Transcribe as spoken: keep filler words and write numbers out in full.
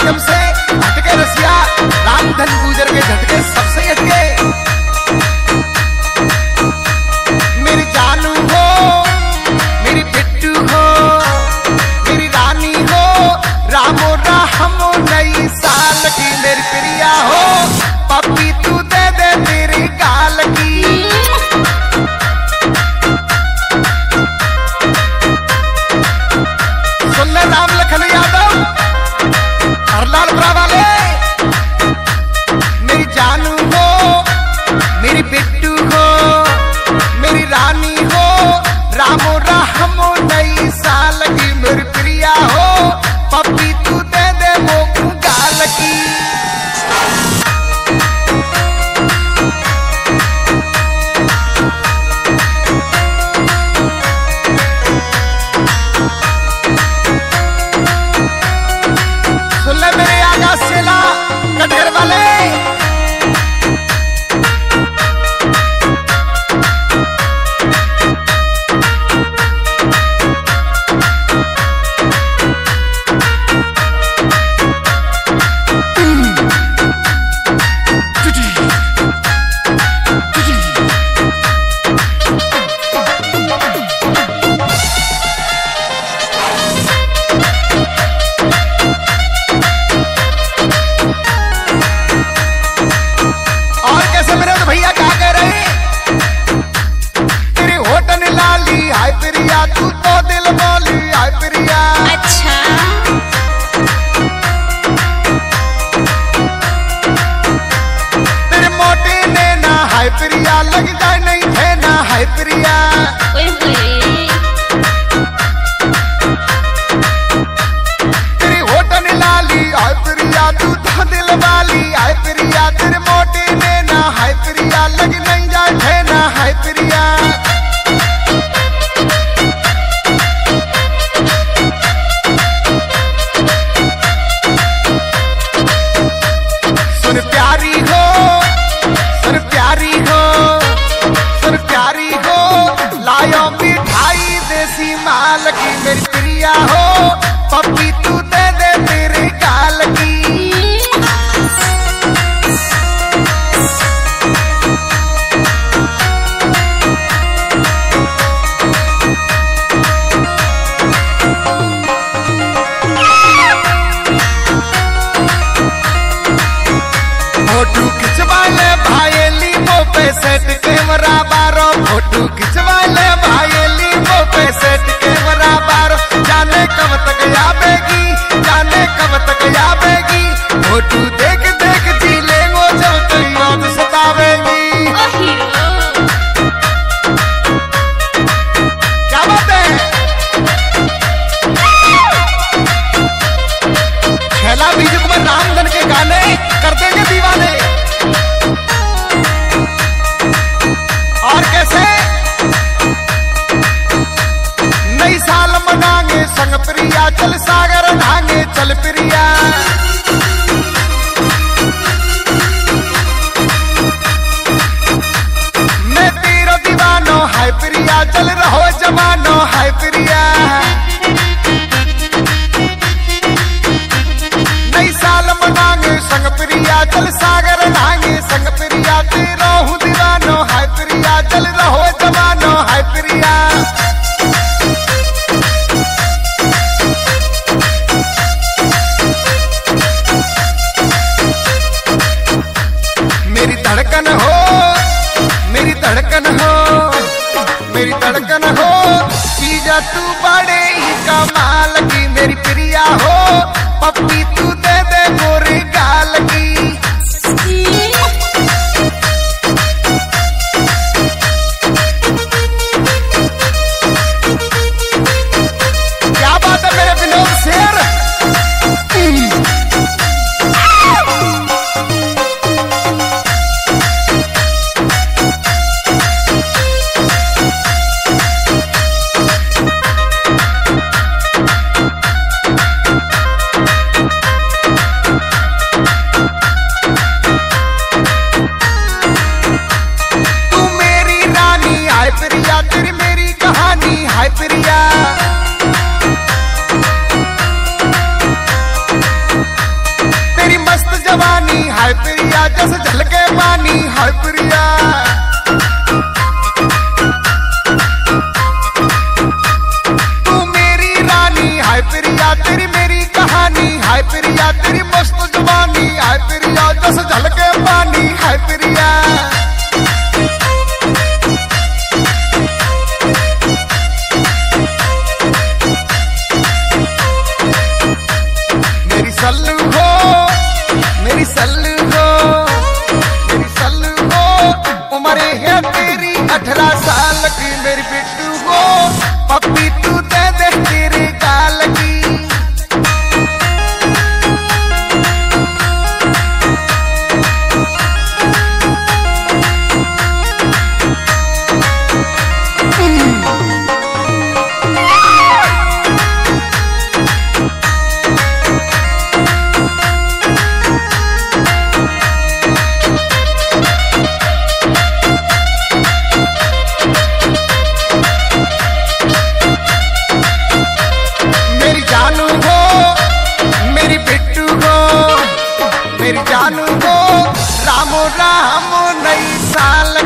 माध्यम से हटके रसिया रामधन गुजर के झटके सबसे हटके। मेरी जानू हो, मेरी बिट्टू हो, मेरी रानी हो, रामो रामो नई साल की मेरी प्रिया हो, पप्पी तू दे दे मेरी गाल की। सुन ले राम लखन यादव हरलालपुरा वाले, मेरी जानू हो, मेरी बिट्टू हो, मेरी रानी हो, रामो रामो नई साल की मेरी प्रिया हो, पप्पी तू दे दे मोकू गाल की। सुन ले मेरे आगा सेला कटघर वाले, तू तो दिल बोली हाय प्रिया। अच्छा तेरे मोटे ने ना हाय प्रिया, लग जाए नहीं थे ना हाय प्रिया। ओए होए तेरी होटन लाली हाय प्रिया, तू तो दिल वाली हाय प्रिया। तेरे मोटे ने ना हाय प्रिया, लग नहीं जाए थे ना हाय प्रिया। सुन प्यारी हो, सुन प्यारी हो, सुन प्यारी हो, लायो मिठाई देसी माल की मेरी प्रिया हो, पप्पी तू दे दे तेरे गाल की। फोटू खिंचवा ले भाईली वो पे सेट कैमरा बारो, फोटू खिंचवा ले भाईली वो पे सेट कैमरा बारो। जाने कब तक आवेगी, जाने कब तक आवेगी, फोटू देख देख जी लेंगो जब तेरी याद सतावेगी। ओ हीरो क्या बात है, खेला बीजू कुमार रामधन के गाने कर देंगे दीवाने। और कैसे नई साल मनाएंगे संग प्रिया, चल सागर नहाएंगे चल प्रिया। मैं तेरा दीवानो हाय प्रिया, चल रहो जमानो हाय प्रिया। नई साल मनाएंगे संग प्रिया, चल सागर नहाएंगे संग प्रिया। तेरा हूँ दीवानो हाय प्रिया, चल रहो जमानो हाय प्रिया। मेरी धड़कन हो, मेरी धड़कन हो, मेरी धड़कन हो, चीजा तू बड़े ही कमाल की मेरी प्रिया हो, पप्पी तू दे दे गोरी गाल की। क्या बात है मेरे विनोद शेर। हाय प्रिया जस झलके पानी हाय प्रिया। तू मेरी रानी हाय प्रिया तेरी मेरी कहानी हाय प्रिया तेरी मस्त जवानी हाय प्रिया जस झलके पानी हाय प्रिया। मेरी सल्लू हो मेरी सल्लू हो मेरी सल्लू हो उम्र है तेरी अठारह साल की मेरी बिट्टू हो पप्पी तू दे दे तेरे गाल की। मेरी जानू हो मेरी बिट्टू हो मेरी जानू हो रामो राम नई साल